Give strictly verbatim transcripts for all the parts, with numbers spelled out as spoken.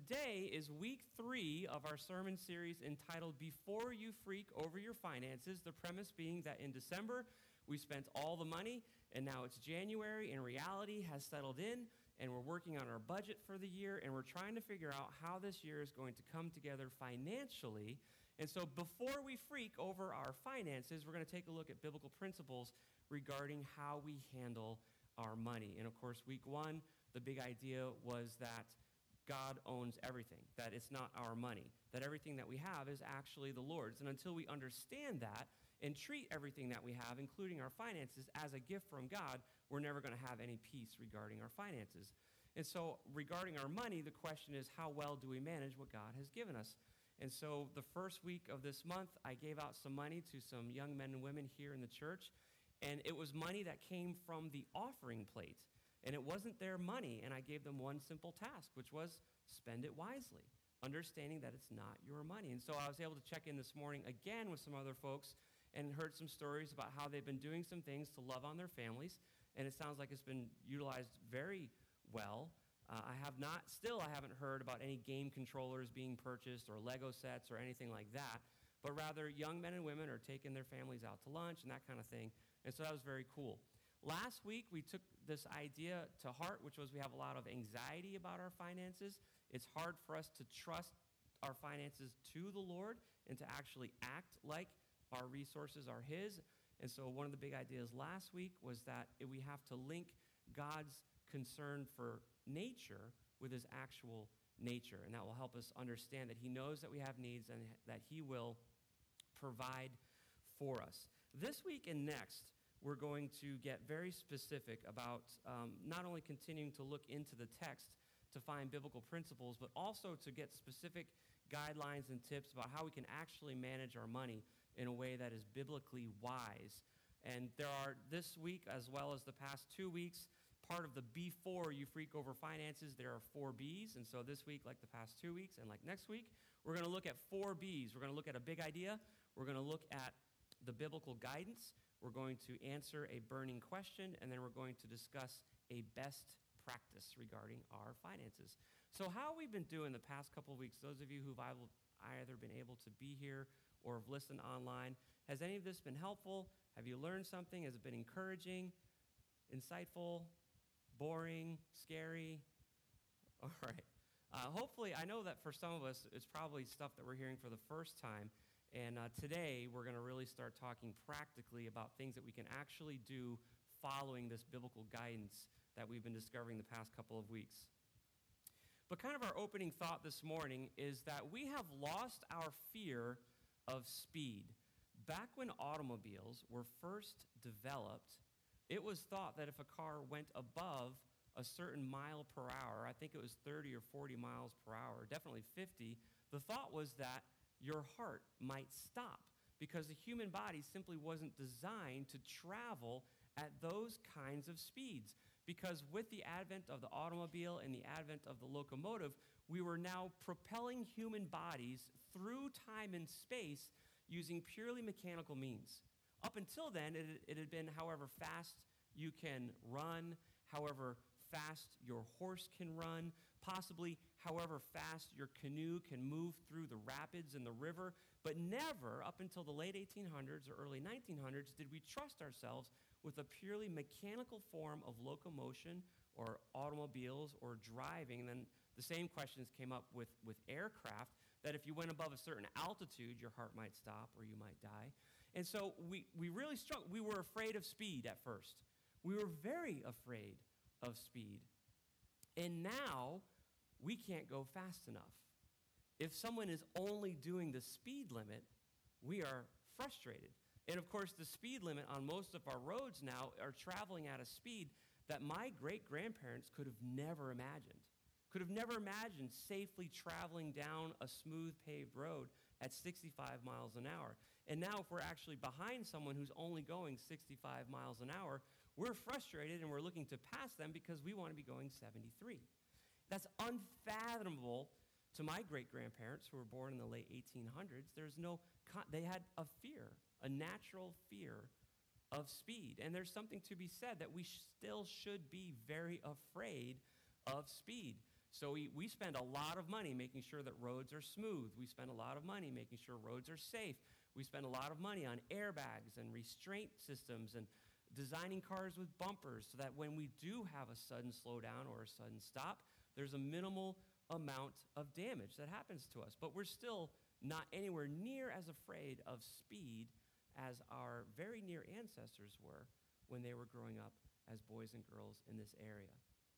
today is week three of our sermon series entitled Before You Freak Over Your Finances, the premise being that in December, we spent all the money, and now it's January, and reality has settled in, and we're working on our budget for the year, and we're trying to figure out how this year is going to come together financially. And so before we freak over our finances, we're going to take a look at biblical principles regarding how we handle our money. And of course, week one, the big idea was that God owns everything, that it's not our money, that everything that we have is actually the Lord's. And until we understand that and treat everything that we have, including our finances, as a gift from God, we're never going to have any peace regarding our finances. And so regarding our money, the question is, how well do we manage what God has given us? And so the first week of this month, I gave out some money to some young men and women here in the church, and it was money that came from the offering plate. And it wasn't their money, and I gave them one simple task, which was spend it wisely, understanding that it's not your money. And so I was able to check in this morning again with some other folks and heard some stories about how they've been doing some things to love on their families, and it sounds like it's been utilized very well. Uh, I have not, still I haven't heard about any game controllers being purchased or Lego sets or anything like that, but rather young men and women are taking their families out to lunch and that kind of thing, and so that was very cool. Last week, we took this idea to heart, which was we have a lot of anxiety about our finances. It's hard for us to trust our finances to the Lord and to actually act like our resources are His. And so one of the big ideas last week was that we have to link God's concern for nature with His actual nature. And that will help us understand that He knows that we have needs and that He will provide for us. This week and next, we're going to get very specific about um, not only continuing to look into the text to find biblical principles, but also to get specific guidelines and tips about how we can actually manage our money in a way that is biblically wise. And there are, this week, as well as the past two weeks, part of the Before You Freak Over Finances, there are four B's. And so this week, like the past two weeks, and like next week, we're going to look at four B's. We're going to look at a big idea. We're going to look at the biblical guidance. We're going to answer a burning question, and then we're going to discuss a best practice regarding our finances. So how we've been doing the past couple of weeks, those of you who've either been able to be here or have listened online, has any of this been helpful? Have you learned something? Has it been encouraging, insightful, boring, scary? All right. Uh, hopefully, I know that for some of us, it's probably stuff that we're hearing for the first time. And uh, today, we're going to really start talking practically about things that we can actually do following this biblical guidance that we've been discovering the past couple of weeks. But kind of our opening thought this morning is that we have lost our fear of speed. Back when automobiles were first developed, it was thought that if a car went above a certain mile per hour, I think it was thirty or forty miles per hour, definitely fifty, the thought was that your heart might stop because the human body simply wasn't designed to travel at those kinds of speeds. Because with the advent of the automobile and the advent of the locomotive, we were now propelling human bodies through time and space using purely mechanical means. Up until then, it, it had been however fast you can run, however fast your horse can run, possibly however fast your canoe can move through the rapids and the river, but never up until the late eighteen hundreds or early nineteen hundreds did we trust ourselves with a purely mechanical form of locomotion or automobiles or driving. And then the same questions came up with, with aircraft, that if you went above a certain altitude, your heart might stop or you might die. And so we, we really struggled. We were afraid of speed at first. We were very afraid of speed. And now we can't go fast enough. If someone is only doing the speed limit, we are frustrated. And of course, the speed limit on most of our roads now are traveling at a speed that my great-grandparents could have never imagined. Could have never imagined safely traveling down a smooth paved road at sixty-five miles an hour. And now if we're actually behind someone who's only going sixty-five miles an hour, we're frustrated and we're looking to pass them because we want to be going seventy-three. That's unfathomable to my great-grandparents who were born in the late eighteen hundreds. There's no, con- they had a fear, a natural fear of speed. And there's something to be said that we sh- still should be very afraid of speed. So we, we spend a lot of money making sure that roads are smooth. We spend a lot of money making sure roads are safe. We spend a lot of money on airbags and restraint systems and designing cars with bumpers so that when we do have a sudden slowdown or a sudden stop, there's a minimal amount of damage that happens to us. But we're still not anywhere near as afraid of speed as our very near ancestors were when they were growing up as boys and girls in this area.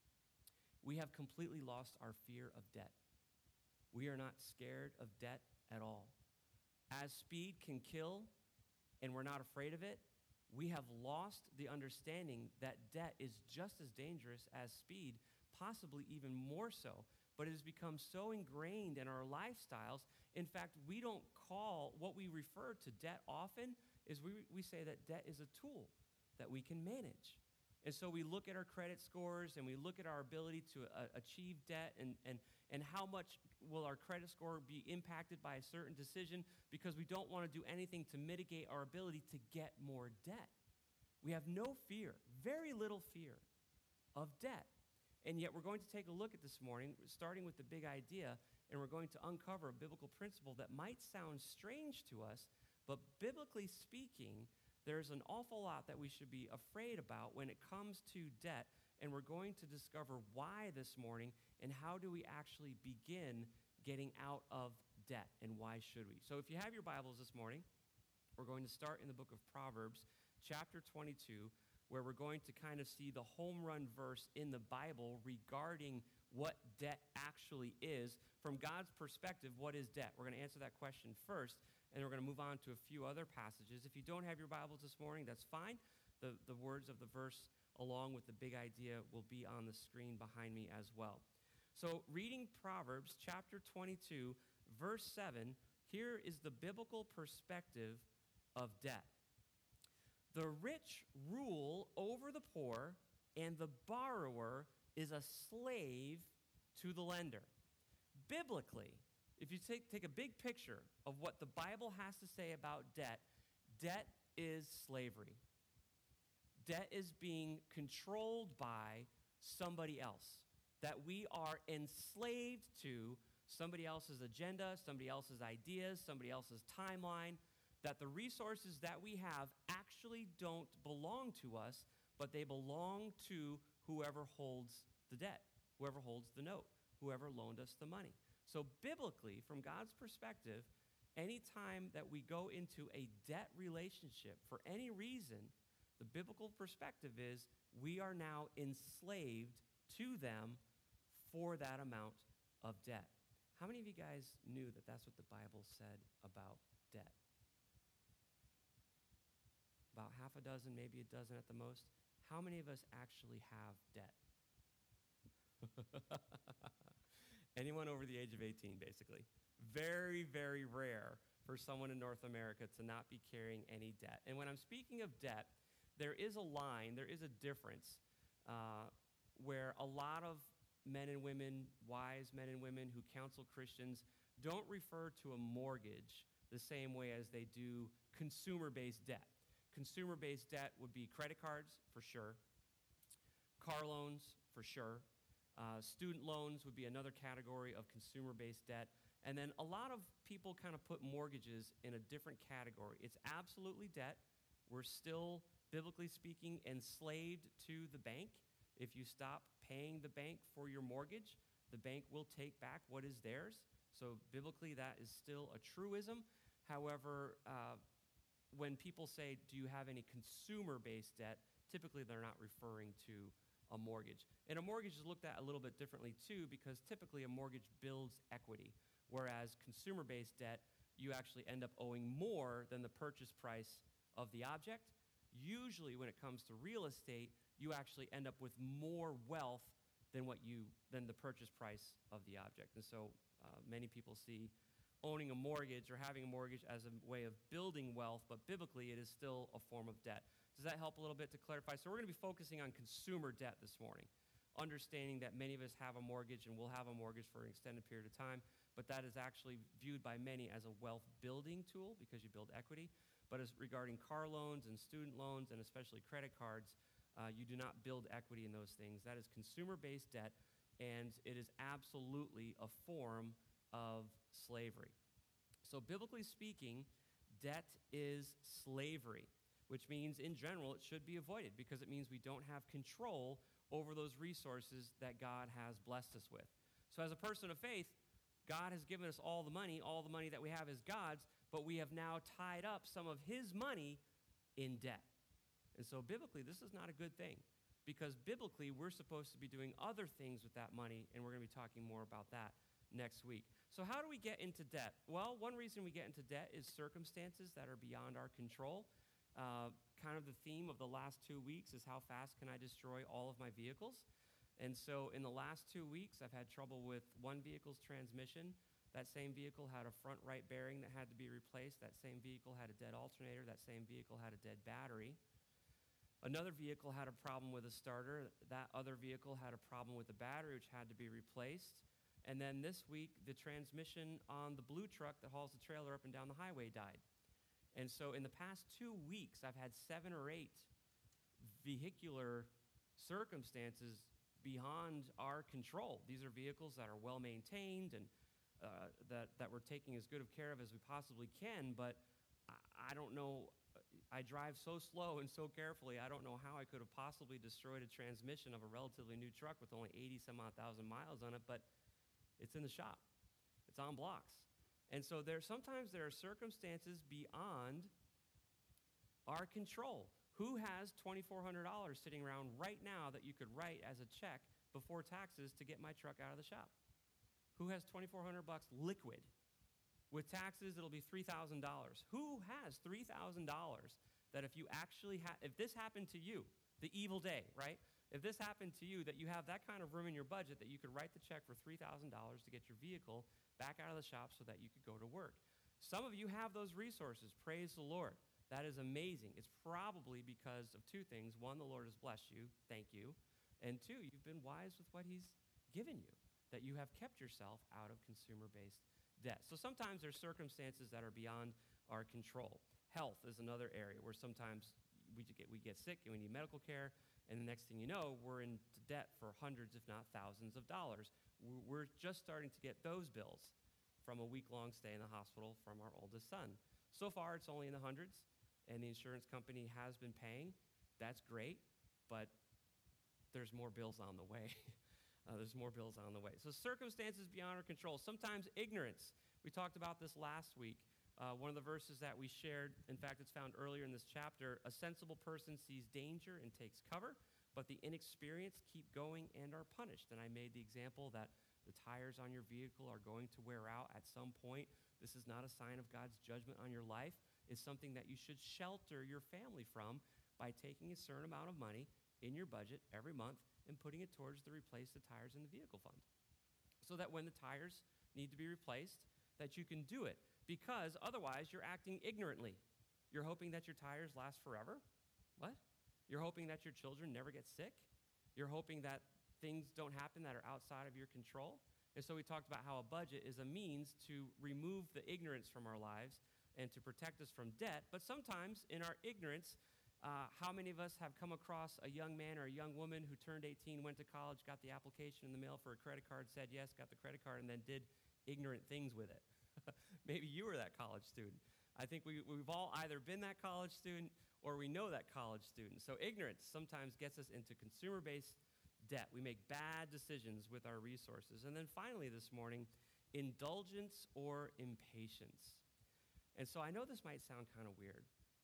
We have completely lost our fear of debt. We are not scared of debt at all. As speed can kill and we're not afraid of it, we have lost the understanding that debt is just as dangerous as speed, possibly even more so. But it has become so ingrained in our lifestyles. In fact, we don't call, what we refer to debt often is we, we say that debt is a tool that we can manage. And so we look at our credit scores and we look at our ability to uh, achieve debt and, and, and how much will our credit score be impacted by a certain decision because we don't want to do anything to mitigate our ability to get more debt. We have no fear, very little fear of debt. And yet we're going to take a look at this morning, starting with the big idea, and we're going to uncover a biblical principle that might sound strange to us, but biblically speaking, there's an awful lot that we should be afraid about when it comes to debt, and we're going to discover why this morning and how do we actually begin getting out of debt and why should we. So if you have your Bibles this morning, we're going to start in the book of Proverbs, chapter twenty-two, where we're going to kind of see the home run verse in the Bible regarding what debt actually is. From God's perspective, what is debt? We're going to answer that question first, and we're going to move on to a few other passages. If you don't have your Bibles this morning, that's fine. The, the words of the verse along with the big idea will be on the screen behind me as well. So reading Proverbs chapter twenty-two, verse seven, here is the biblical perspective of debt. The rich rule over the poor, and the borrower is a slave to the lender. Biblically, if you take, take a big picture of what the Bible has to say about debt, debt is slavery. Debt is being controlled by somebody else, that we are enslaved to somebody else's agenda, somebody else's ideas, somebody else's timeline, that the resources that we have actually don't belong to us, but they belong to whoever holds the debt, whoever holds the note, whoever loaned us the money. So biblically, from God's perspective, any time that we go into a debt relationship for any reason, the biblical perspective is we are now enslaved to them for that amount of debt. How many of you guys knew that that's what the Bible said about debt? About half a dozen, maybe a dozen at the most. How many of us actually have debt? Anyone over the age of eighteen, basically. Very, very rare for someone in North America to not be carrying any debt. And when I'm speaking of debt, there is a line, there is a difference uh, where a lot of men and women, wise men and women who counsel Christians, don't refer to a mortgage the same way as they do consumer-based debt. Consumer-based debt would be credit cards, for sure. Car loans, for sure. Uh, student loans would be another category of consumer-based debt. And then a lot of people kind of put mortgages in a different category. It's absolutely debt. We're still, biblically speaking, enslaved to the bank. If you stop paying the bank for your mortgage, the bank will take back what is theirs. So biblically, that is still a truism. However, uh, when people say, do you have any consumer-based debt, typically they're not referring to a mortgage. And a mortgage is looked at a little bit differently too, because typically a mortgage builds equity, whereas consumer-based debt, you actually end up owing more than the purchase price of the object. Usually when it comes to real estate, you actually end up with more wealth than what you than the purchase price of the object. And so uh, many people see owning a mortgage or having a mortgage as a way of building wealth, but biblically it is still a form of debt. Does that help a little bit to clarify? So we're going to be focusing on consumer debt this morning, understanding that many of us have a mortgage and will have a mortgage for an extended period of time, but that is actually viewed by many as a wealth building tool because you build equity. But as regarding car loans and student loans and especially credit cards, uh, you do not build equity in those things. That is consumer-based debt. and it is absolutely a form of slavery. So biblically speaking, debt is slavery, which means in general it should be avoided because it means we don't have control over those resources that God has blessed us with. So as a person of faith, God has given us all the money. All the money that we have is God's, but we have now tied up some of his money in debt. And so biblically, this is not a good thing because biblically, we're supposed to be doing other things with that money, and we're going to be talking more about that next week. So how do we get into debt? Well, one reason we get into debt is circumstances that are beyond our control. Uh, kind of the theme of the last two weeks is how fast can I destroy all of my vehicles? And so in the last two weeks, I've had trouble with one vehicle's transmission. That same vehicle had a front right bearing that had to be replaced. That same vehicle had a dead alternator. That same vehicle had a dead battery. Another vehicle had a problem with a starter. That other vehicle had a problem with the battery, which had to be replaced. And then this week, the transmission on the blue truck that hauls the trailer up and down the highway died. And so in the past two weeks, I've had seven or eight vehicular circumstances beyond our control. These are vehicles that are well maintained and uh, that, that we're taking as good of care of as we possibly can, but I, I don't know, I drive so slow and so carefully, I don't know how I could have possibly destroyed a transmission of a relatively new truck with only eighty some odd thousand miles on it, but it's in the shop. It's on blocks. And so there sometimes there are circumstances beyond our control. Who has twenty-four hundred dollars sitting around right now that you could write as a check before taxes to get my truck out of the shop? Who has twenty-four hundred bucks liquid? With taxes, it'll be three thousand dollars. Who has three thousand dollars that if you actually ha- if this happened to you, the evil day, right? If this happened to you, that you have that kind of room in your budget that you could write the check for three thousand dollars to get your vehicle back out of the shop so that you could go to work. Some of you have those resources. Praise the Lord. That is amazing. It's probably because of two things. One, the Lord has blessed you. Thank you. And two, you've been wise with what he's given you, that you have kept yourself out of consumer-based debt. So sometimes there's circumstances that are beyond our control. Health is another area where sometimes we get, we get sick and we need medical care, and the next thing you know, we're into debt for hundreds, if not thousands of dollars. We're just starting to get those bills from a week-long stay in the hospital from our oldest son. So far, it's only in the hundreds, and the insurance company has been paying. That's great, but there's more bills on the way. uh, there's more bills on the way. So circumstances beyond our control. Sometimes ignorance. We talked about this last week. Uh, one of the verses that we shared, in fact, it's found earlier in this chapter, a sensible person sees danger and takes cover, but the inexperienced keep going and are punished. And I made the example that the tires on your vehicle are going to wear out at some point. This is not a sign of God's judgment on your life. It's something that you should shelter your family from by taking a certain amount of money in your budget every month and putting it towards the replace the tires in the vehicle fund. So that when the tires need to be replaced, that you can do it. Because otherwise, you're acting ignorantly. You're hoping that your tires last forever. What? You're hoping that your children never get sick. You're hoping that things don't happen that are outside of your control. And so we talked about how a budget is a means to remove the ignorance from our lives and to protect us from debt. But sometimes in our ignorance, uh, how many of us have come across a young man or a young woman who turned eighteen, went to college, got the application in the mail for a credit card, said yes, got the credit card, and then did ignorant things with it? Maybe you were that college student. I think we, we've all either been that college student or we know that college student. So ignorance sometimes gets us into consumer-based debt. We make bad decisions with our resources. And then finally this morning, indulgence or impatience. And so I know this might sound kind of weird.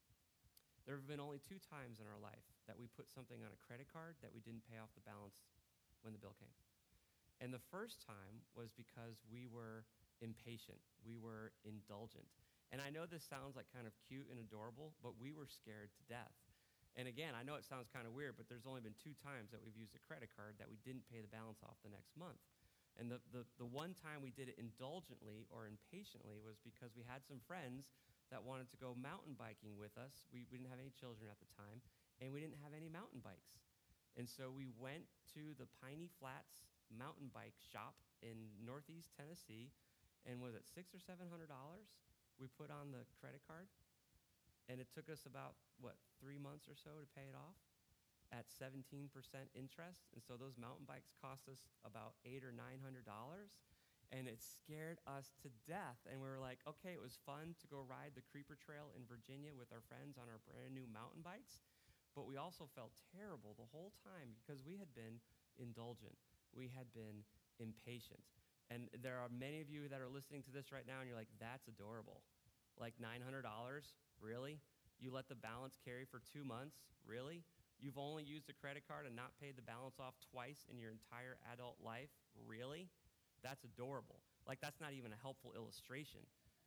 There have been only two times in our life that we put something on a credit card that we didn't pay off the balance when the bill came. And the first time was because we were impatient. We were indulgent. And I know this sounds like kind of cute and adorable, but we were scared to death. And again, I know it sounds kind of weird, but there's only been two times that we've used a credit card that we didn't pay the balance off the next month. And the, the, the one time we did it indulgently or impatiently was because we had some friends that wanted to go mountain biking with us. We, we didn't have any children at the time, and we didn't have any mountain bikes. And so we went to the Piney Flats mountain bike shop in Northeast Tennessee, and was it six or seven hundred dollars we put on the credit card? And it took us about, what, three months or so to pay it off? at seventeen percent interest. And so those mountain bikes cost us about eight or nine hundred dollars. And it scared us to death. And we were like, okay, it was fun to go ride the Creeper Trail in Virginia with our friends on our brand new mountain bikes. But we also felt terrible the whole time because we had been indulgent. We had been impatient. And there are many of you that are listening to this right now, and you're like, that's adorable. Like nine hundred dollars? Really? You let the balance carry for two months? Really? You've only used a credit card and not paid the balance off twice in your entire adult life? Really? That's adorable. Like, that's not even a helpful illustration.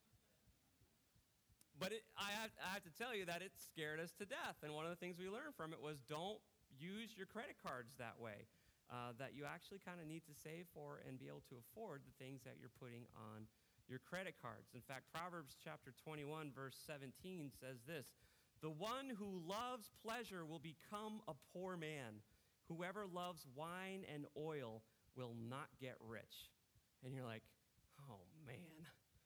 But it, I, have, I have to tell you that it scared us to death. And one of the things we learned from it was don't use your credit cards that way, uh, that you actually kind of need to save for and be able to afford the things that you're putting on your credit cards. In fact, Proverbs chapter twenty-one, verse seventeen says this, "The one who loves pleasure will become a poor man. Whoever loves wine and oil will not get rich." And you're like, oh, man,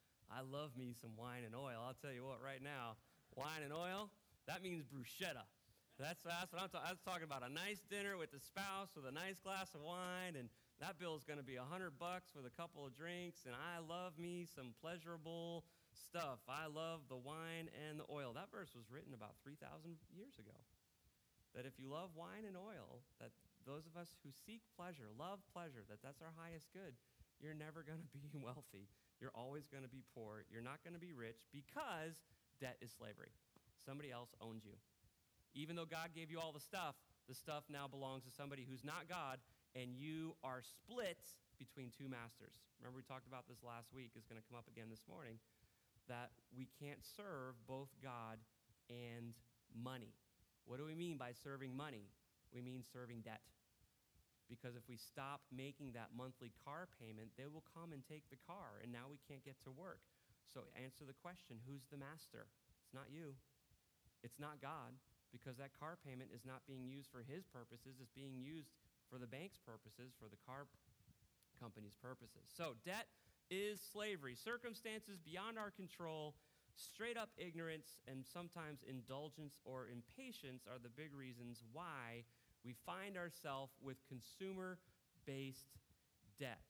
I love me some wine and oil. I'll tell you what, right now, wine and oil, that means bruschetta. That's, that's what I'm talking. I was talking about a nice dinner with the spouse with a nice glass of wine, and that bill's going to be a hundred bucks with a couple of drinks, and I love me some pleasurable stuff. I love the wine and the oil. That verse was written about three thousand years ago. That if you love wine and oil, that those of us who seek pleasure, love pleasure, that that's our highest good, you're never going to be wealthy. You're always going to be poor. You're not going to be rich because debt is slavery. Somebody else owns you. Even though God gave you all the stuff, the stuff now belongs to somebody who's not God, and you are split between two masters. Remember, we talked about this last week. It's going to come up again this morning, that we can't serve both God and money. What do we mean by serving money? We mean serving debt. Because if we stop making that monthly car payment, they will come and take the car, and now we can't get to work. So answer the question, who's the master? It's not you. It's not God, because that car payment is not being used for his purposes. It's being used for the bank's purposes, for the car company's purposes. So debt is slavery. Circumstances beyond our control, straight up ignorance, and sometimes indulgence or impatience are the big reasons why we find ourselves with consumer-based debt.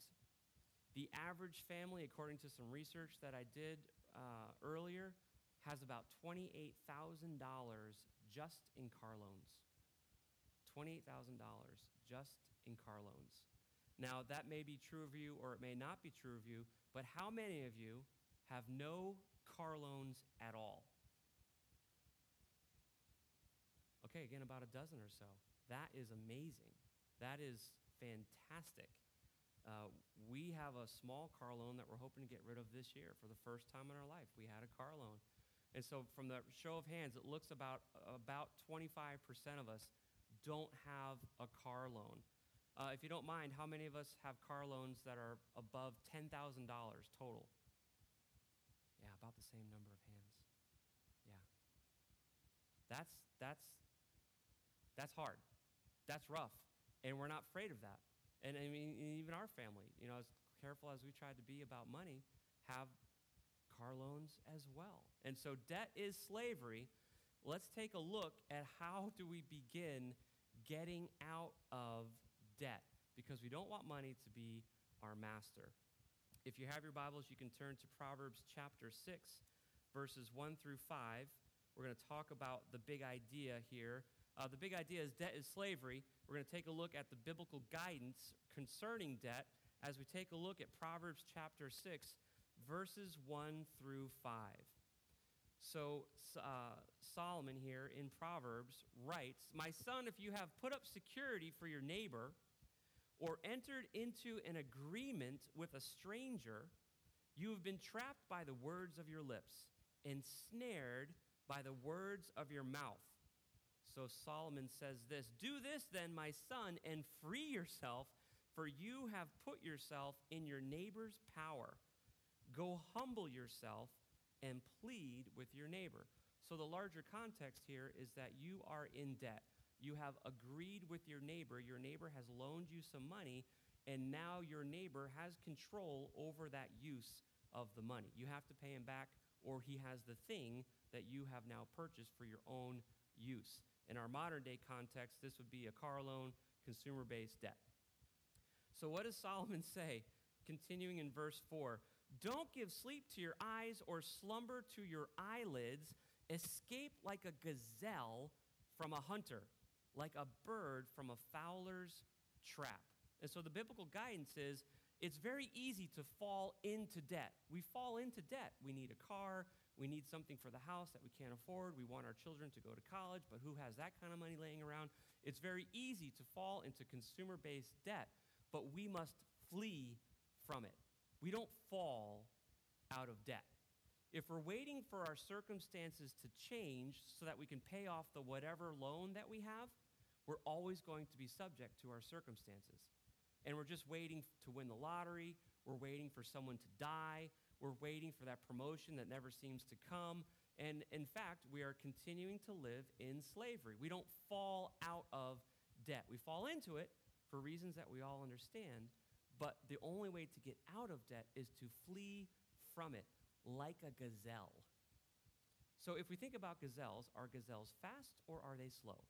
The average family, according to some research that I did uh, earlier, has about twenty-eight thousand dollars just in car loans. twenty-eight thousand dollars just in car loans. Now, that may be true of you or it may not be true of you, but how many of you have no car loans at all? Okay, again, about a dozen or so. That is amazing. That is fantastic. Uh, we have a small car loan that we're hoping to get rid of this year for the first time in our life. We had a car loan. And so from the show of hands, it looks about about twenty-five percent of us don't have a car loan. Uh, if you don't mind, how many of us have car loans that are above ten thousand dollars total? Yeah, about the same number of hands. Yeah. That's, that's, that's hard. That's rough. And we're not afraid of that. And I mean, even our family, you know, as careful as we tried to be about money, have car loans as well. And so debt is slavery. Let's take a look at how do we begin getting out of debt, because we don't want money to be our master. If you have your Bibles, you can turn to Proverbs chapter six, verses one through five. We're going to talk about the big idea here. Uh, the big idea is debt is slavery. We're going to take a look at the biblical guidance concerning debt as we take a look at Proverbs chapter six, verses one through five. So uh, Solomon here in Proverbs writes, "My son, if you have put up security for your neighbor or entered into an agreement with a stranger, you have been trapped by the words of your lips, ensnared by the words of your mouth." So Solomon says this, "Do this then, my son, and free yourself, for you have put yourself in your neighbor's power. Go humble yourself and plead with your neighbor." So the larger context here is that you are in debt. You have agreed with your neighbor. Your neighbor has loaned you some money, and now your neighbor has control over that use of the money. You have to pay him back, or he has the thing that you have now purchased for your own use. In our modern day context, this would be a car loan, consumer-based debt. So what does Solomon say? Continuing in verse four, don't give sleep to your eyes or slumber to your eyelids. Escape like a gazelle from a hunter, like a bird from a fowler's trap. And so the biblical guidance is it's very easy to fall into debt. We fall into debt. We need a car. We need something for the house that we can't afford. We want our children to go to college, but who has that kind of money laying around? It's very easy to fall into consumer-based debt, but we must flee from it. We don't fall out of debt. If we're waiting for our circumstances to change so that we can pay off the whatever loan that we have, we're always going to be subject to our circumstances. And we're just waiting to win the lottery. We're waiting for someone to die. We're waiting for that promotion that never seems to come. And in fact, we are continuing to live in slavery. We don't fall out of debt. We fall into it for reasons that we all understand, but the only way to get out of debt is to flee from it like a gazelle. So if we think about gazelles, are gazelles fast or are they slow?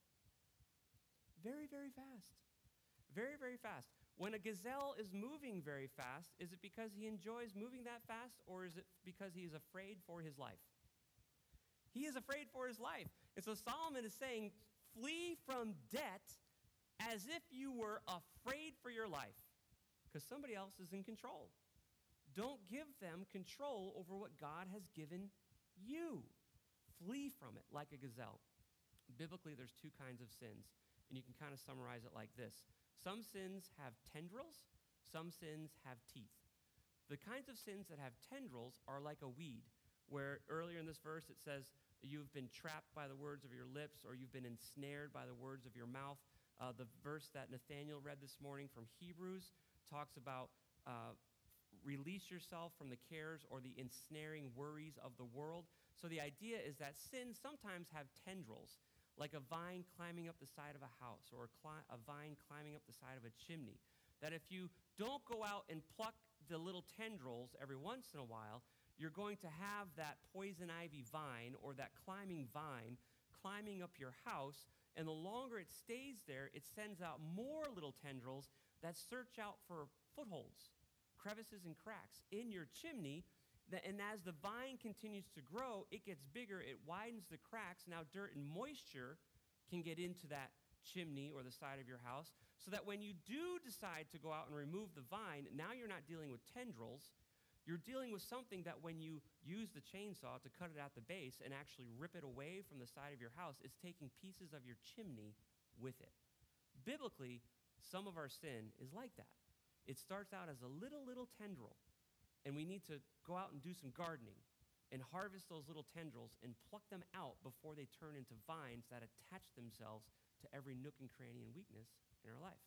Very, very fast. Very, very fast. When a gazelle is moving very fast, is it because he enjoys moving that fast, or is it because he is afraid for his life? He is afraid for his life. And so Solomon is saying, flee from debt as if you were afraid for your life, because somebody else is in control. Don't give them control over what God has given you. Flee from it like a gazelle. Biblically, there's two kinds of sins, and you can kind of summarize it like this. Some sins have tendrils, some sins have teeth. The kinds of sins that have tendrils are like a weed, where earlier in this verse it says, you've been trapped by the words of your lips, or you've been ensnared by the words of your mouth. Uh, the verse that Nathaniel read this morning from Hebrews talks about uh, release yourself from the cares or the ensnaring worries of the world. So the idea is that sins sometimes have tendrils, like a vine climbing up the side of a house or a, cli- a vine climbing up the side of a chimney. That if you don't go out and pluck the little tendrils every once in a while, you're going to have that poison ivy vine or that climbing vine climbing up your house, and the longer it stays there, it sends out more little tendrils that search out for footholds, crevices and cracks in your chimney. And as the vine continues to grow, it gets bigger, it widens the cracks. Now dirt and moisture can get into that chimney or the side of your house, so that when you do decide to go out and remove the vine, now you're not dealing with tendrils. You're dealing with something that when you use the chainsaw to cut it at the base and actually rip it away from the side of your house, it's taking pieces of your chimney with it. Biblically, some of our sin is like that. It starts out as a little, little tendril, and we need to go out and do some gardening and harvest those little tendrils and pluck them out before they turn into vines that attach themselves to every nook and cranny and weakness in our life.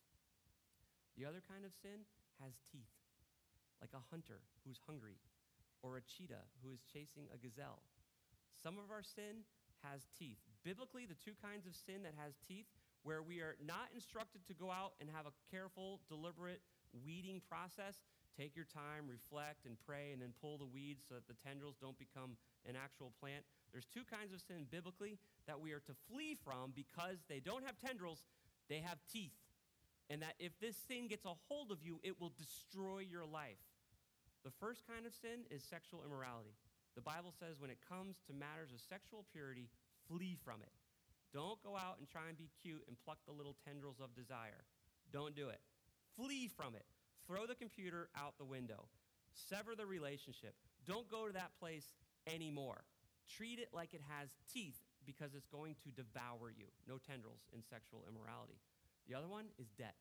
The other kind of sin has teeth, like a hunter who's hungry or a cheetah who is chasing a gazelle. Some of our sin has teeth. Biblically, the two kinds of sin that has teeth, where we are not instructed to go out and have a careful, deliberate weeding process. Take your time, reflect, and pray, and then pull the weeds so that the tendrils don't become an actual plant. There's two kinds of sin biblically that we are to flee from because they don't have tendrils, they have teeth. And that if this sin gets a hold of you, it will destroy your life. The first kind of sin is sexual immorality. The Bible says when it comes to matters of sexual purity, flee from it. Don't go out and try and be cute and pluck the little tendrils of desire. Don't do it. Flee from it. Throw the computer out the window. Sever the relationship. Don't go to that place anymore. Treat it like it has teeth because it's going to devour you. No tendrils in sexual immorality. The other one is debt.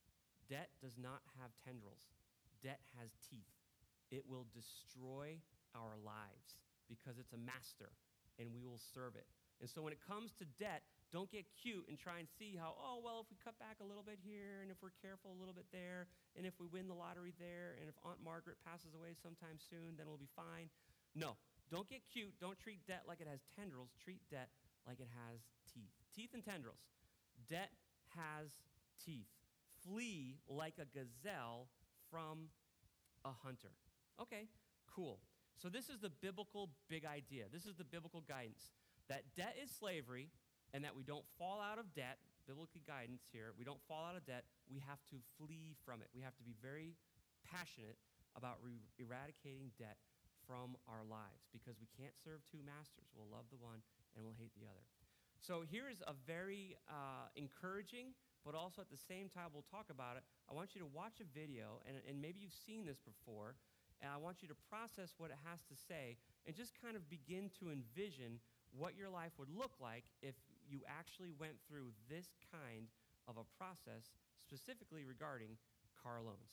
Debt does not have tendrils. Debt has teeth. It will destroy our lives because it's a master and we will serve it. And so when it comes to debt, don't get cute and try and see how, oh, well, if we cut back a little bit here, and if we're careful a little bit there, and if we win the lottery there, and if Aunt Margaret passes away sometime soon, then we'll be fine. No, don't get cute. Don't treat debt like it has tendrils. Treat debt like it has teeth. Teeth and tendrils. Debt has teeth. Flee like a gazelle from a hunter. Okay, cool. So this is the biblical big idea. This is the biblical guidance. That debt is slavery, and that we don't fall out of debt, biblical guidance here, we don't fall out of debt, we have to flee from it. We have to be very passionate about re- eradicating debt from our lives because we can't serve two masters. We'll love the one and we'll hate the other. So here's a very uh, encouraging, but also at the same time we'll talk about it. I want you to watch a video, and, and maybe you've seen this before, and I want you to process what it has to say and just kind of begin to envision what your life would look like if you actually went through this kind of a process, specifically regarding car loans.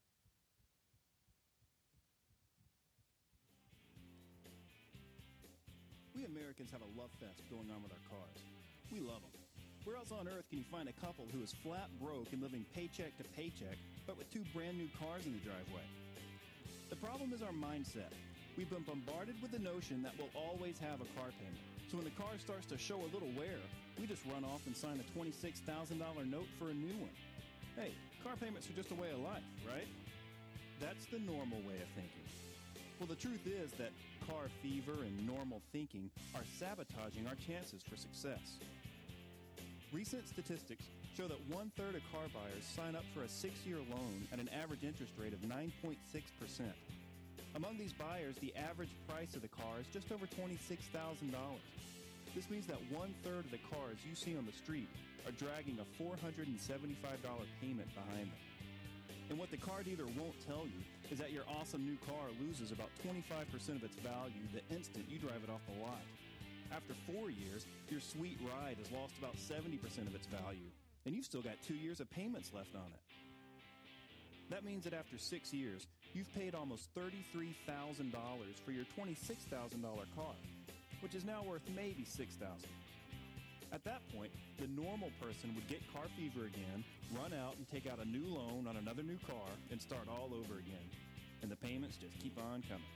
We Americans have a love fest going on with our cars. We love them. Where else on earth can you find a couple who is flat broke and living paycheck to paycheck, but with two brand new cars in the driveway? The problem is our mindset. We've been bombarded with the notion that we'll always have a car payment. So when the car starts to show a little wear, we just run off and sign a twenty-six thousand dollars note for a new one. Hey, car payments are just a way of life, right? That's the normal way of thinking. Well, the truth is that car fever and normal thinking are sabotaging our chances for success. Recent statistics show that one-third of car buyers sign up for a six-year loan at an average interest rate of nine point six percent. Among these buyers, the average price of the car is just over twenty-six thousand dollars. This means that one-third of the cars you see on the street are dragging a four hundred seventy-five dollars payment behind them. And what the car dealer won't tell you is that your awesome new car loses about twenty-five percent of its value the instant you drive it off the lot. After four years, your sweet ride has lost about seventy percent of its value, and you've still got two years of payments left on it. That means that after six years, you've paid almost thirty-three thousand dollars for your twenty-six thousand dollars car, which is now worth maybe six thousand dollars. At that point, the normal person would get car fever again, run out and take out a new loan on another new car, and start all over again. And the payments just keep on coming.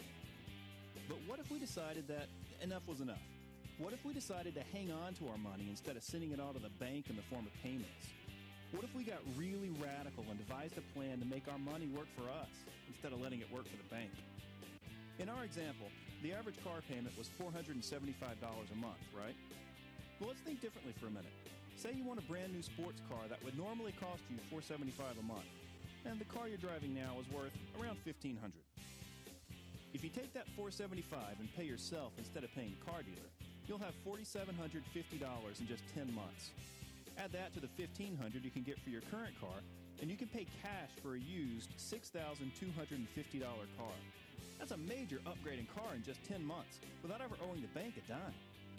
But what if we decided that enough was enough? What if we decided to hang on to our money instead of sending it all to the bank in the form of payments? What if we got really radical and devised a plan to make our money work for us instead of letting it work for the bank? In our example, the average car payment was four hundred seventy-five dollars a month, right? Well, let's think differently for a minute. Say you want a brand new sports car that would normally cost you four hundred seventy-five dollars a month, and the car you're driving now is worth around fifteen hundred dollars. If you take that four hundred seventy-five dollars and pay yourself instead of paying the car dealer, you'll have four thousand seven hundred fifty dollars in just ten months. Add that to the fifteen hundred dollars you can get for your current car, and you can pay cash for a used six thousand two hundred fifty dollars car. That's a major upgrade in car in just ten months without ever owing the bank a dime.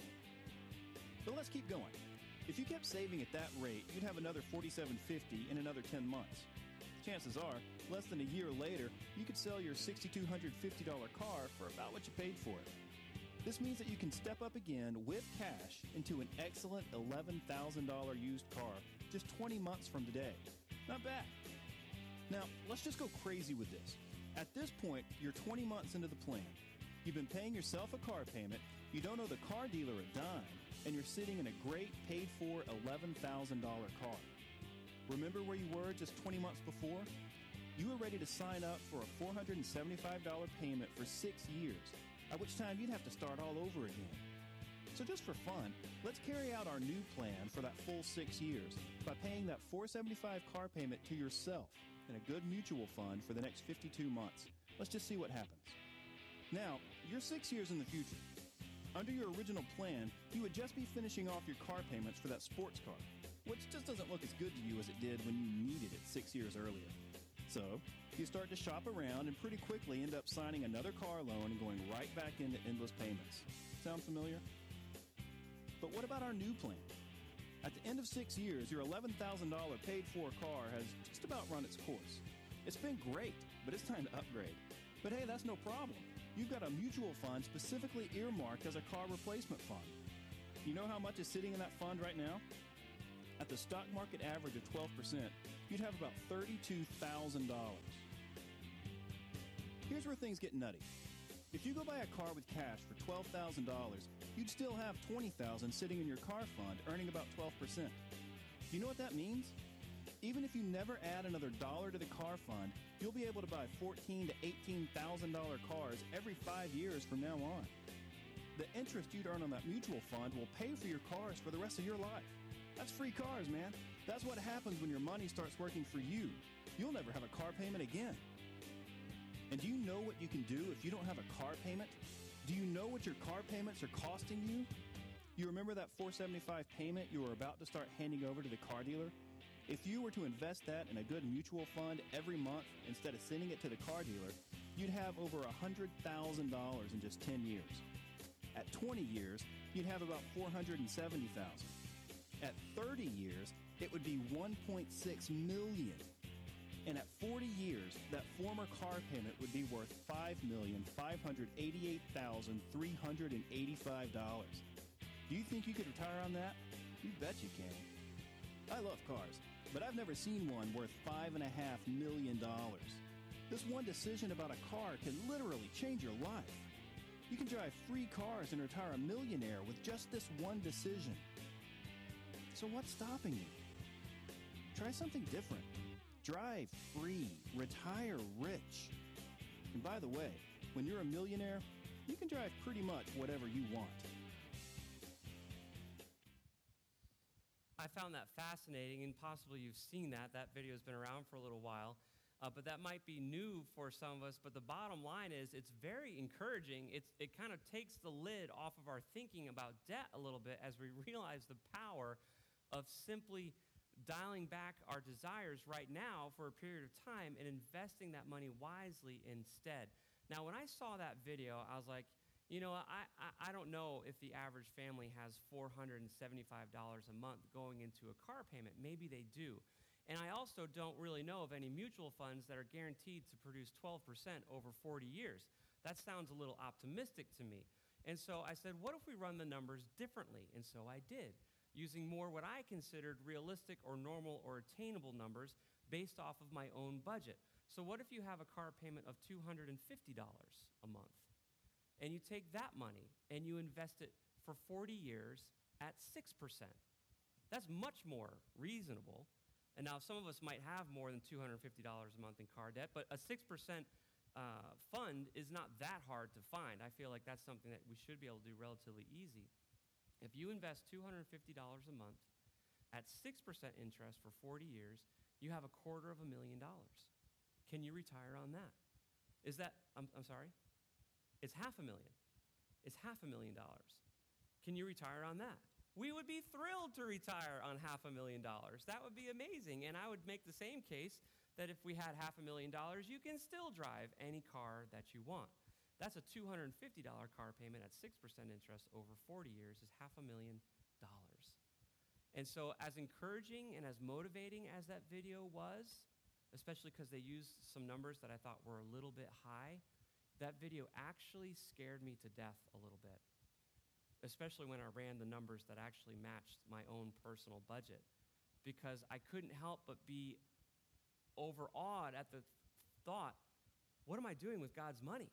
But let's keep going. If you kept saving at that rate, you'd have another four thousand seven hundred fifty dollars in another ten months. Chances are, less than a year later, you could sell your six thousand two hundred fifty dollars car for about what you paid for it. This means that you can step up again with cash into an excellent eleven thousand dollars used car just twenty months from today. Not bad. Now, let's just go crazy with this. At this point, you're twenty months into the plan. You've been paying yourself a car payment, you don't owe the car dealer a dime, and you're sitting in a great paid-for eleven thousand dollars car. Remember where you were just twenty months before? You were ready to sign up for a four hundred seventy-five dollars payment for six years, at which time you'd have to start all over again. So just for fun, let's carry out our new plan for that full six years by paying that four hundred seventy-five dollars car payment to yourself in a good mutual fund for the next fifty-two months. Let's just see what happens. Now, you're six years in the future. Under your original plan, you would just be finishing off your car payments for that sports car, which just doesn't look as good to you as it did when you needed it six years earlier. So, you start to shop around and pretty quickly end up signing another car loan and going right back into endless payments. Sound familiar? But what about our new plan? At the end of six years, your eleven thousand dollars paid-for car has just about run its course. It's been great, but it's time to upgrade. But hey, that's no problem. You've got a mutual fund specifically earmarked as a car replacement fund. You know how much is sitting in that fund right now? At the stock market average of twelve percent, you'd have about thirty-two thousand dollars. Here's where things get nutty. If you go buy a car with cash for twelve thousand dollars, you'd still have twenty thousand dollars sitting in your car fund earning about twelve percent. Do you know what that means? Even if you never add another dollar to the car fund, you'll be able to buy fourteen thousand to eighteen thousand dollars cars every five years from now on. The interest you'd earn on that mutual fund will pay for your cars for the rest of your life. That's free cars, man. That's what happens when your money starts working for you. You'll never have a car payment again. And do you know what you can do if you don't have a car payment? Do you know what your car payments are costing you? You remember that four hundred seventy-five dollars payment you were about to start handing over to the car dealer? If you were to invest that in a good mutual fund every month instead of sending it to the car dealer, you'd have over one hundred thousand dollars in just ten years. At twenty years, you'd have about four hundred seventy thousand dollars. At thirty years, it would be one point six million dollars. And at forty years, that former car payment would be worth five million five hundred eighty-eight thousand three hundred eighty-five dollars. Do you think you could retire on that? You bet you can. I love cars, but I've never seen one worth five and a half million dollars. This one decision about a car can literally change your life. You can drive free cars and retire a millionaire with just this one decision. So what's stopping you? Try something different. Drive free. Retire rich. And by the way, when you're a millionaire, you can drive pretty much whatever you want. I found that fascinating, and possibly you've seen that. That video has been around for a little while, uh, but that might be new for some of us. But the bottom line is it's very encouraging. It's, it kind of takes the lid off of our thinking about debt a little bit as we realize the power of simply dialing back our desires right now for a period of time and investing that money wisely instead. Now, when I saw that video, I was like, you know, I, I, I don't know if the average family has four hundred seventy-five dollars a month going into a car payment. Maybe they do. And I also don't really know of any mutual funds that are guaranteed to produce twelve percent over forty years. That sounds a little optimistic to me. And so I said, what if we run the numbers differently? And so I did, using more what I considered realistic or normal or attainable numbers based off of my own budget. So what if you have a car payment of two hundred fifty dollars a month? And you take that money and you invest it for forty years at six percent. That's much more reasonable. And now some of us might have more than two hundred fifty dollars a month in car debt, but a six percent uh, fund is not that hard to find. I feel like that's something that we should be able to do relatively easy. If you invest two hundred fifty dollars a month at six percent interest for forty years, you have a quarter of a million dollars. Can you retire on that? Is that, I'm, I'm sorry? It's half a million. It's half a million dollars. Can you retire on that? We would be thrilled to retire on half a million dollars. That would be amazing. And I would make the same case that if we had half a million dollars, you can still drive any car that you want. That's a two hundred fifty dollars car payment at six percent interest over forty years is half a million dollars. And so as encouraging and as motivating as that video was, especially because they used some numbers that I thought were a little bit high, that video actually scared me to death a little bit, especially when I ran the numbers that actually matched my own personal budget, because I couldn't help but be overawed at the thought, what am I doing with God's money?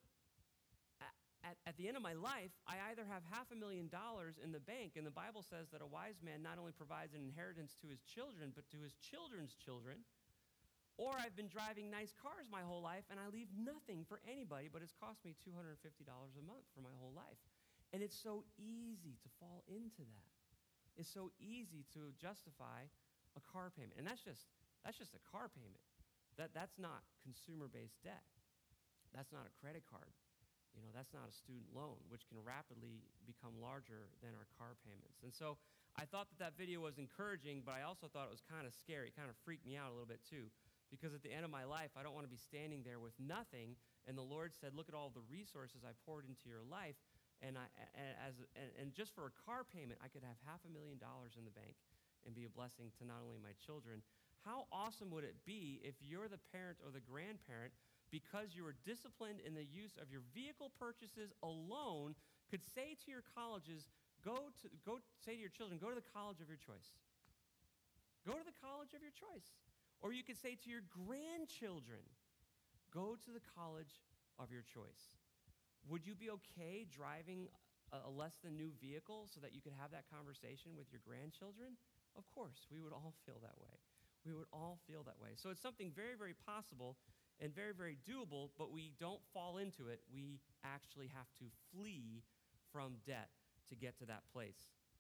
At, at the end of my life, I either have half a million dollars in the bank, and the Bible says that a wise man not only provides an inheritance to his children, but to his children's children, or I've been driving nice cars my whole life, and I leave nothing for anybody, but it's cost me two hundred fifty dollars a month for my whole life. And it's so easy to fall into that. It's so easy to justify a car payment. And that's just that's just a car payment. That, that's not consumer-based debt. That's not a credit card. You know, that's not a student loan, which can rapidly become larger than our car payments. And so I thought that that video was encouraging, but I also thought it was kind of scary. It kind of freaked me out a little bit too. Because at the end of my life, I don't want to be standing there with nothing. And the Lord said, look at all the resources I poured into your life. And, I, and, as, and, and just for a car payment, I could have half a million dollars in the bank and be a blessing to not only my children. How awesome would it be if you're the parent or the grandparent, because you were disciplined in the use of your vehicle purchases alone, could say to your colleges, go to, go say to your children, go to the college of your choice. Go to the college of your choice. Or you could say to your grandchildren, go to the college of your choice. Would you be okay driving a, a less than new vehicle so that you could have that conversation with your grandchildren? Of course, we would all feel that way. We would all feel that way. So it's something very, very possible and very, very doable, but we don't fall into it. We actually have to flee from debt to get to that place.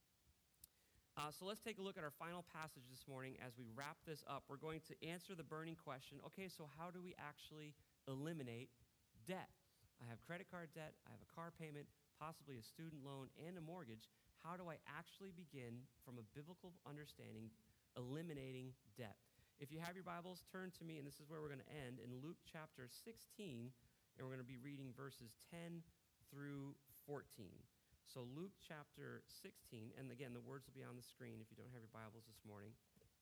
Uh, so let's take a look at our final passage this morning as we wrap this up. We're going to answer the burning question, okay, so how do we actually eliminate debt? I have credit card debt, I have a car payment, possibly a student loan, and a mortgage. How do I actually begin, from a biblical understanding, eliminating debt? If you have your Bibles, turn to me, and this is where we're going to end, in Luke chapter sixteen, and we're going to be reading verses ten through fourteen. So Luke chapter sixteen, and again, the words will be on the screen if you don't have your Bibles this morning.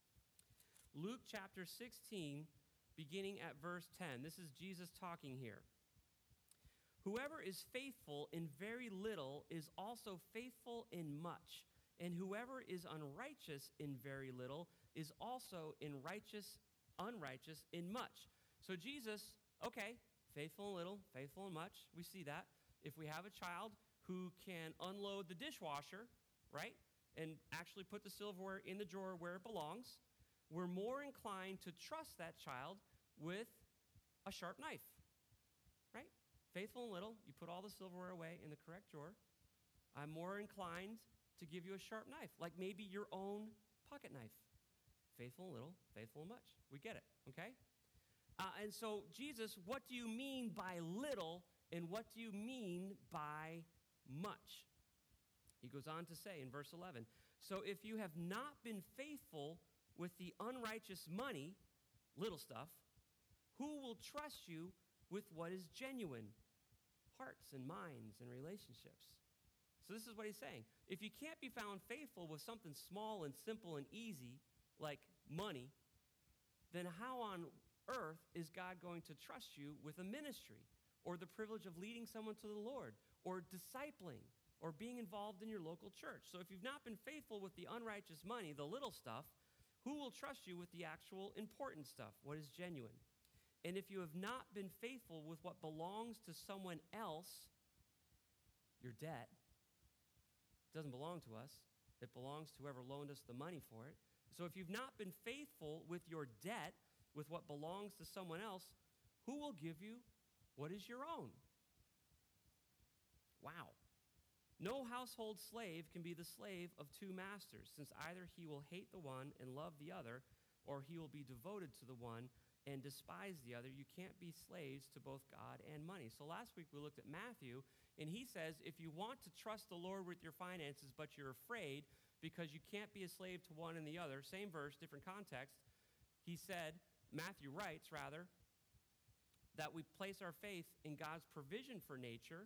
Luke chapter sixteen, beginning at verse ten. This is Jesus talking here. Whoever is faithful in very little is also faithful in much, and whoever is unrighteous in very little is also in righteous, unrighteous in much. So Jesus, okay, faithful in little, faithful in much. We see that. If we have a child who can unload the dishwasher, right, and actually put the silverware in the drawer where it belongs, we're more inclined to trust that child with a sharp knife, right? Faithful in little, you put all the silverware away in the correct drawer. I'm more inclined to give you a sharp knife, like maybe your own pocket knife. Faithful in little, faithful in much. We get it, okay? Uh, and so, Jesus, what do you mean by little, and what do you mean by much? He goes on to say in verse eleven, so if you have not been faithful with the unrighteous money, little stuff, who will trust you with what is genuine, hearts and minds and relationships? So this is what he's saying. If you can't be found faithful with something small and simple and easy, like money, then how on earth is God going to trust you with a ministry, or the privilege of leading someone to the Lord, or discipling, or being involved in your local church? So if you've not been faithful with the unrighteous money, the little stuff, who will trust you with the actual important stuff, what is genuine? And if you have not been faithful with what belongs to someone else, your debt doesn't belong to us. It belongs to whoever loaned us the money for it. So if you've not been faithful with your debt, with what belongs to someone else, who will give you what is your own? Wow. No household slave can be the slave of two masters, since either he will hate the one and love the other, or he will be devoted to the one and despise the other. You can't be slaves to both God and money. So last week we looked at Matthew, and he says if you want to trust the Lord with your finances, but you're afraid because you can't be a slave to one and the other, same verse, different context, he said, Matthew writes, rather, that we place our faith in God's provision for nature,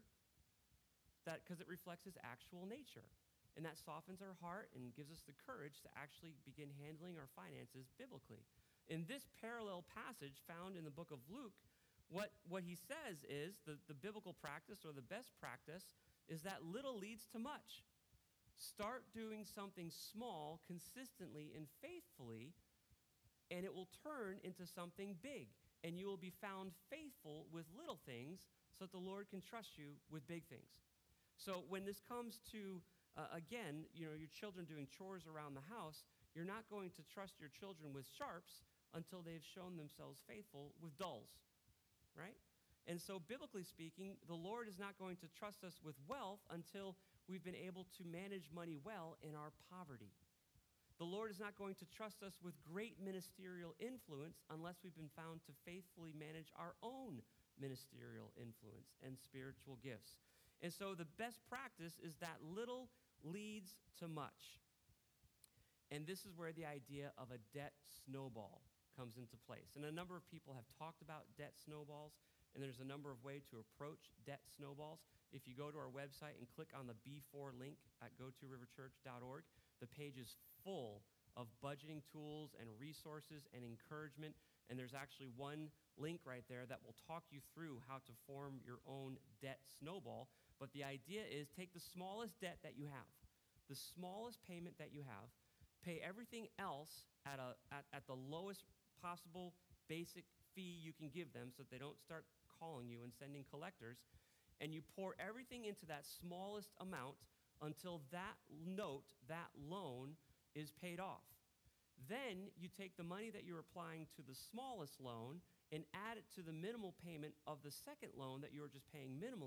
that because it reflects his actual nature. And that softens our heart and gives us the courage to actually begin handling our finances biblically. In this parallel passage found in the book of Luke, what, what he says is the, the biblical practice, or the best practice, is that little leads to much. Start doing something small consistently and faithfully, and it will turn into something big. And you will be found faithful with little things so that the Lord can trust you with big things. So when this comes to, uh, again, you know, your children doing chores around the house, you're not going to trust your children with sharps until they've shown themselves faithful with dulls, right? And so biblically speaking, the Lord is not going to trust us with wealth until we've been able to manage money well in our poverty. The Lord is not going to trust us with great ministerial influence unless we've been found to faithfully manage our own ministerial influence and spiritual gifts. And so the best practice is that little leads to much. And this is where the idea of a debt snowball comes into place. And a number of people have talked about debt snowballs, and there's a number of ways to approach debt snowballs. If you go to our website and click on the B four link at go to river church dot org, the page is full of budgeting tools and resources and encouragement, and there's actually one link right there that will talk you through how to form your own debt snowball. But the idea is take the smallest debt that you have, the smallest payment that you have, pay everything else at, a, at, at the lowest possible basic fee you can give them so that they don't start calling you and sending collectors, and you pour everything into that smallest amount until that note, that loan, is paid off. Then you take the money that you're applying to the smallest loan and add it to the minimal payment of the second loan that you were just paying minimally,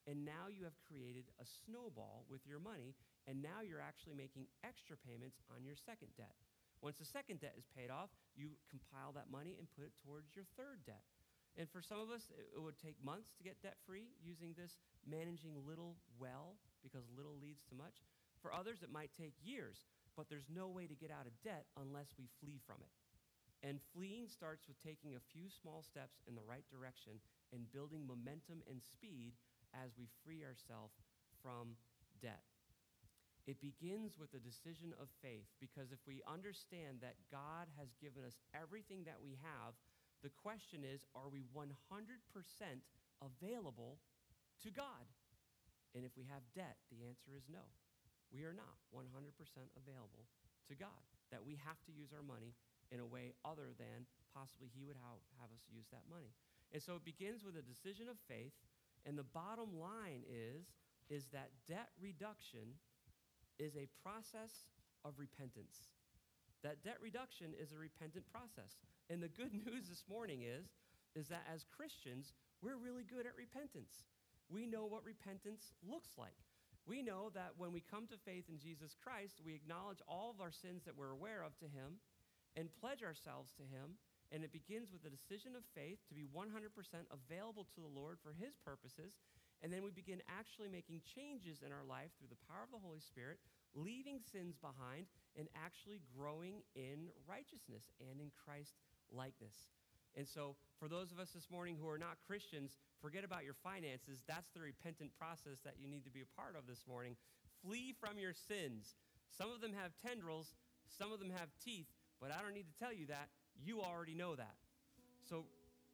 and now you have created a snowball with your money, and now you're actually making extra payments on your second debt. Once the second debt is paid off, you compile that money and put it towards your third debt. And for some of us, it would take months to get debt-free using this managing little well, because little leads to much. For others, it might take years, but there's no way to get out of debt unless we flee from it. And fleeing starts with taking a few small steps in the right direction and building momentum and speed as we free ourselves from debt. It begins with a decision of faith, because if we understand that God has given us everything that we have, the question is, are we one hundred percent available to God? And if we have debt, the answer is no. We are not one hundred percent available to God, that we have to use our money in a way other than possibly he would have, have us use that money. And so it begins with a decision of faith, and the bottom line is, is that debt reduction is a process of repentance. That debt reduction is a repentant process. And the good news this morning is, is that as Christians, we're really good at repentance. We know what repentance looks like. We know that when we come to faith in Jesus Christ, we acknowledge all of our sins that we're aware of to him and pledge ourselves to him. And it begins with a decision of faith to be one hundred percent available to the Lord for his purposes. And then we begin actually making changes in our life through the power of the Holy Spirit, leaving sins behind and actually growing in righteousness and in Christ likeness. And so for those of us this morning who are not Christians, forget about your finances. That's the repentant process that you need to be a part of this morning. Flee from your sins. Some of them have tendrils, some of them have teeth, but I don't need to tell you that. You already know that. So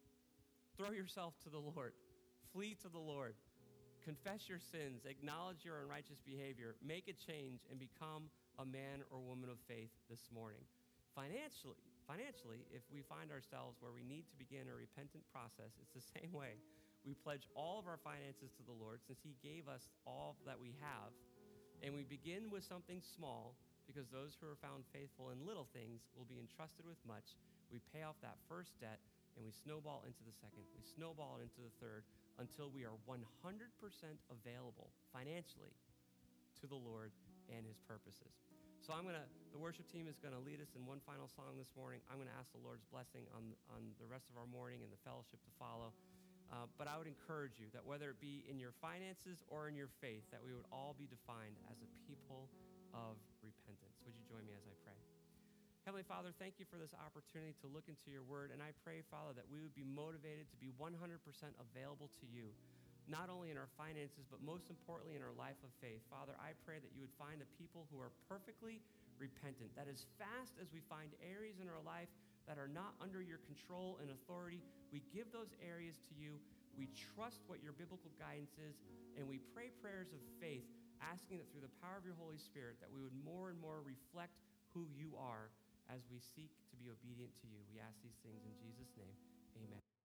throw yourself to the Lord. Flee to the Lord. Confess your sins, acknowledge your unrighteous behavior, make a change, and become a man or woman of faith this morning. Financially, financially, if we find ourselves where we need to begin a repentant process, it's the same way. We pledge all of our finances to the Lord since he gave us all that we have, and we begin with something small, because those who are found faithful in little things will be entrusted with much. We pay off that first debt, and we snowball into the second. We snowball it into the third, until we are one hundred percent available financially to the Lord and his purposes. So I'm going to, the worship team is going to lead us in one final song this morning. I'm going to ask the Lord's blessing on, on the rest of our morning and the fellowship to follow. Uh, but I would encourage you that whether it be in your finances or in your faith, that we would all be defined as a people of repentance. Would you join me as I pray? Heavenly Father, thank you for this opportunity to look into your word. And I pray, Father, that we would be motivated to be one hundred percent available to you, not only in our finances, but most importantly in our life of faith. Father, I pray that you would find a people who are perfectly repentant, that as fast as we find areas in our life that are not under your control and authority, we give those areas to you. We trust what your biblical guidance is, and we pray prayers of faith, asking that through the power of your Holy Spirit, that we would more and more reflect who you are as we seek to be obedient to you. We ask these things in Jesus' name. Amen.